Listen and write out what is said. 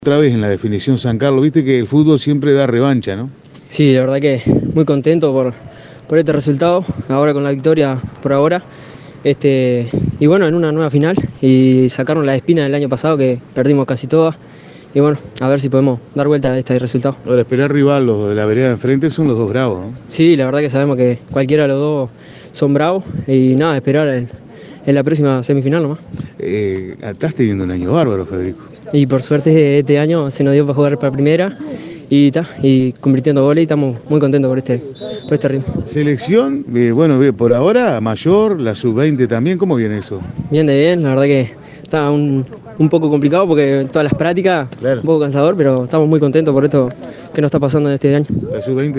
Otra vez en la definición San Carlos, viste que el fútbol siempre da revancha, ¿no? Sí, la verdad que muy contento por este resultado, ahora con la victoria por ahora. Y bueno, en una nueva final y sacarnos la espina del año pasado que perdimos casi todas. Y bueno, a ver si podemos dar vuelta a este resultado. Ahora, esperar rival, los de la vereda de enfrente son los dos bravos, ¿no? Sí, la verdad que sabemos que cualquiera de los dos son bravos y nada, esperar en la próxima semifinal nomás. Estás teniendo un año bárbaro, Federico. Y por suerte este año se nos dio para jugar para primera y convirtiendo goles y estamos muy contentos por este ritmo. Selección, bueno, por ahora mayor, la sub-20 también, ¿cómo viene eso? Bien de bien, la verdad que está un poco complicado porque todas las prácticas, Claro. un poco cansador, pero estamos muy contentos por esto que nos está pasando en este año. La sub-20